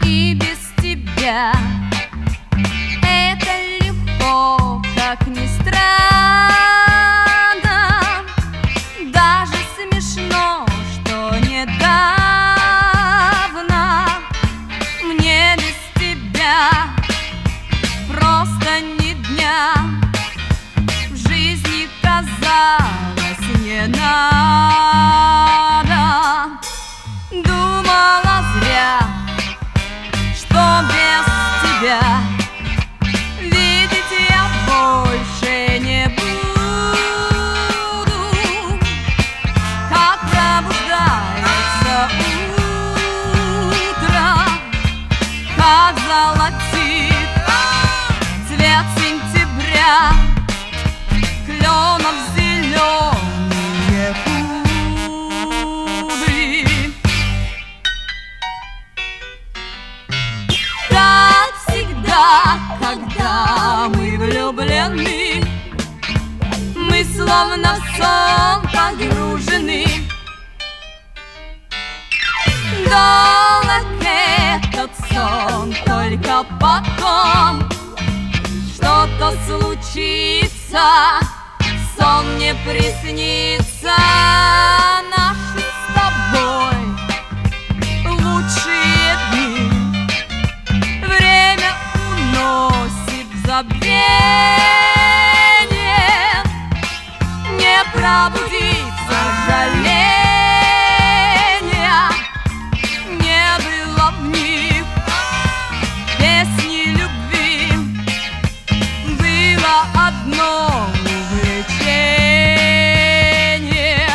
и без тебя. Это легко, как ни странно, даже смешно, что недавно мне без тебя просто ни дня в жизни казалось не надо. Думала зря, что без тебя видеть я больше не буду. Как пробуждается утро, как золотит цвет сентября, кленов зеленые кудри. Как всегда, когда мы влюблены, мы словно в сон погружены. Долг этот сон, только потом что-то случится, сон не приснится. Наши с тобой лучшие дни время уносит в забвение. Не пробудить сожаления, не было в них песни любви, было одно увлечение.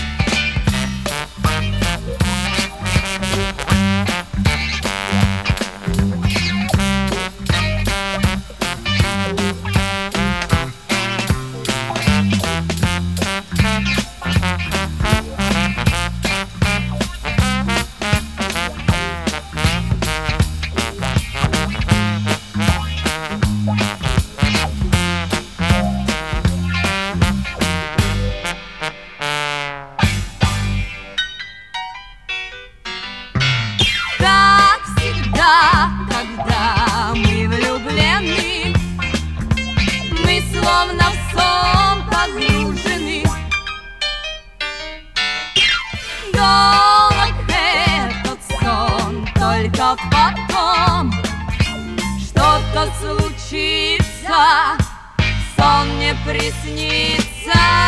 Как всегда, когда мы влюблены, мы словно в сон погружены. Долг этот сон, только потом что-то случится, сон не приснится.